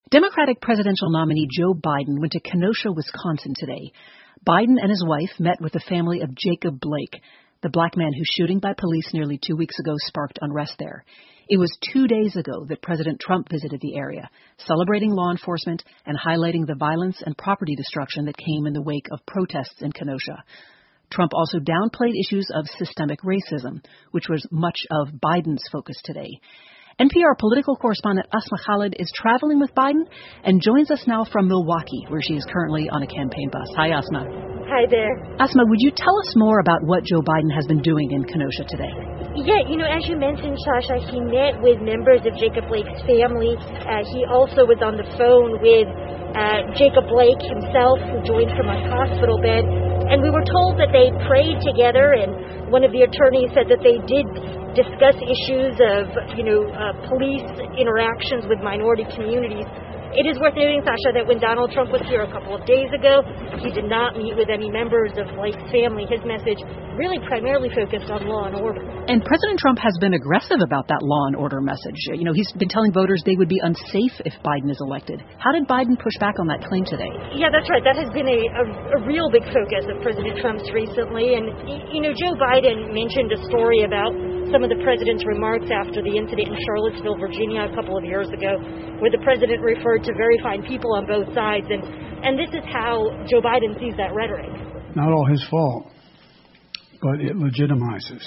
Democratic presidential nominee Joe Biden went to Kenosha, Wisconsin today. Biden and his wife met with the family of Jacob Blake, the black man whose shooting by police nearly 2 weeks ago sparked unrest there. It was 2 days ago that President Trump visited the area, celebrating law enforcement and highlighting the violence and property destruction that came in the wake of protests in Kenosha. Trump also downplayed issues of systemic racism, which was much of Biden's focus today. NPR political correspondent Asma Khalid is traveling with Biden and joins us now from Milwaukee, where she is currently on a campaign bus. Hi, Asma. Hi there. Asma, would you tell us more about what Joe Biden has been doing in Kenosha today? Yeah, as you mentioned, Sasha, he met with members of Jacob Blake's family. He also was on the phone with Jacob Blake himself, who joined from a hospital bed. And we were told that they prayed together, and one of the attorneys said that they did discuss issues of, police interactions with minority communities. It is worth noting, Sasha, that when Donald Trump was here a couple of days ago, he did not meet with any members of Blake's family. His message really primarily focused on law and order. And President Trump has been aggressive about that law and order message. He's been telling voters they would be unsafe if Biden is elected. How did Biden push back on that claim today? Yeah, that's right. That has been a real big focus of President Trump's recently. And, Joe Biden mentioned a story about some of the president's remarks after the incident in Charlottesville, Virginia, a couple of years ago, where the president referred to very fine people on both sides. And this is how Joe Biden sees that rhetoric. Not all his fault, but it legitimizes.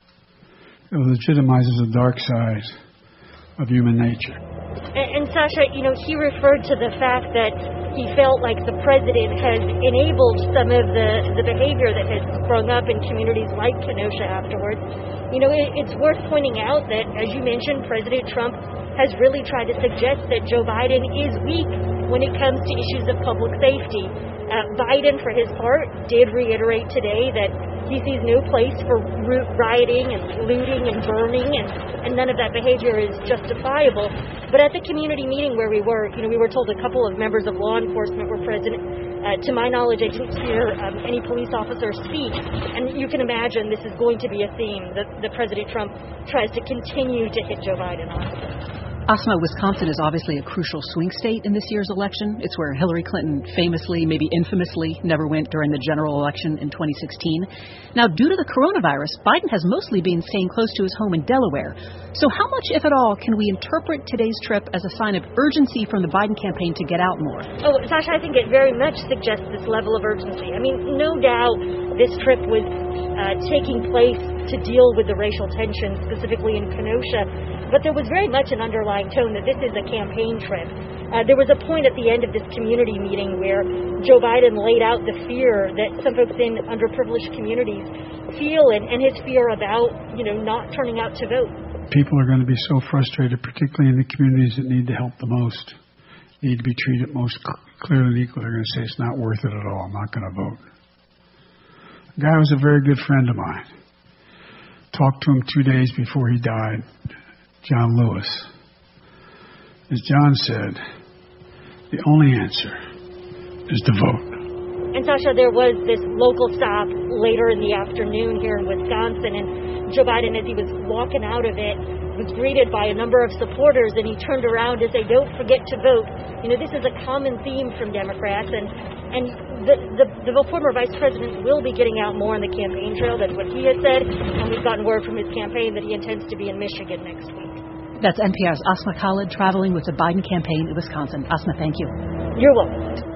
It legitimizes the dark side of human nature. And Sasha, he referred to the fact that he felt like the president has enabled some of the behavior that has sprung up in communities like Kenosha afterwards. It's worth pointing out that, as you mentioned, President Trump has really tried to suggest that Joe Biden is weak when it comes to issues of public safety. Biden, for his part, did reiterate today that he sees no place for rioting and looting and burning, and none of that behavior is justifiable. But at the community meeting where we were told a couple of members of law enforcement were present. To my knowledge, I didn't hear any police officers speak. And you can imagine this is going to be a theme that President Trump tries to continue to hit Joe Biden on. Asma, Wisconsin is obviously a crucial swing state in this year's election. It's where Hillary Clinton famously, maybe infamously, never went during the general election in 2016. Now, due to the coronavirus, Biden has mostly been staying close to his home in Delaware. So how much, if at all, can we interpret today's trip as a sign of urgency from the Biden campaign to get out more? Oh, Sasha, I think it very much suggests this level of urgency. I mean, no doubt this trip was taking place to deal with the racial tension, specifically in Kenosha. But there was very much an underlying tone that this is a campaign trip. There was a point at the end of this community meeting where Joe Biden laid out the fear that some folks in underprivileged communities feel and his fear about, not turning out to vote. People are going to be so frustrated, particularly in the communities that need the help the most, need to be treated most clearly and equal. They're going to say it's not worth it at all. I'm not going to vote. The guy was a very good friend of mine. Talked to him 2 days before he died. John Lewis. As John said, the only answer is to vote. And Sasha, there was this local stop later in the afternoon here in Wisconsin, and Joe Biden, as he was walking out of it, was greeted by a number of supporters, and he turned around to say, "Don't forget to vote." This is a common theme from Democrats, and the former vice president will be getting out more on the campaign trail. That's what he has said, and we've gotten word from his campaign that he intends to be in Michigan next week. That's NPR's Asma Khalid traveling with the Biden campaign in Wisconsin. Asma, thank you. You're welcome.